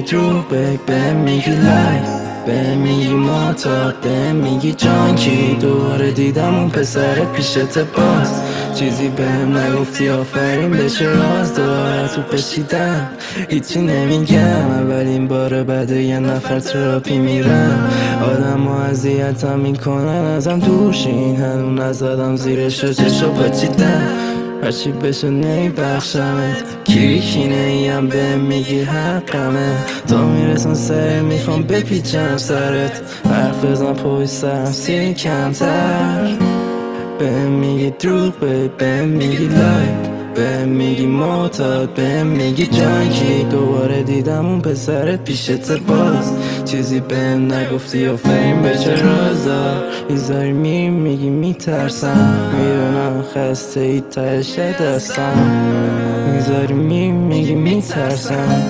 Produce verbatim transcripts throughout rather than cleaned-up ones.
دروغ به میگی لایف، به میگی معتاد، به میگی جانکی. دوباره دیدم اون پسر پیشت باز، چیزی بهم نگفتی آفرین به چه راز داره تو پشیدم. هیچی نمیگم، اولین بار بعد یه نفر تراپی میرم. آدم ها اذیتم میکنن ازم دوشین، هنو نزدم زیرش و چشو پچیدم. هرچی بشه نمیبخشمت، کیرکینه ایم به میگی حقمه. تا میرسن سر میخوام بپیچم سرت، حرف بزن پشت سرم سیری کمتر. به میگی دروغ به میگی لایک، به میگی معتاد، به میگی جانکی. دوباره دیدم اون پسرت پیشت باز، چیزی بهم نگفتی آفرین به چه رازا. میذاری میری میگی میترسم، میدونم خسته ای تهش دستم. میذاری میری میگی میترسم.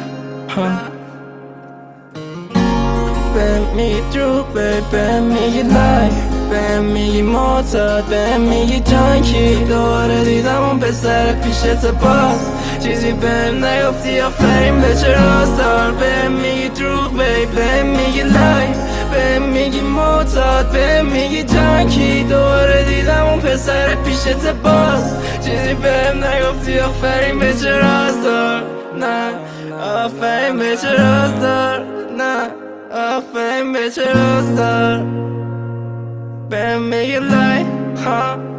به میگی دروغ به میگی لایف، به میگی معتاد، به میگی جانکی. دوباره دیدم اون پسر پیشت باز، چیزی بهم نگفتی آفرین به چه راز دار. به میگی دروغ به میگی لایف، به میگی معتاد، به میگی جانکی. دوباره دیدم اون پسر پیشت باز، چیزی بهم نگفتی آفرین به چه راز دار. نه آفرین به چه راز دار، نه آفرین به چه راز دار. به میگی لایف ها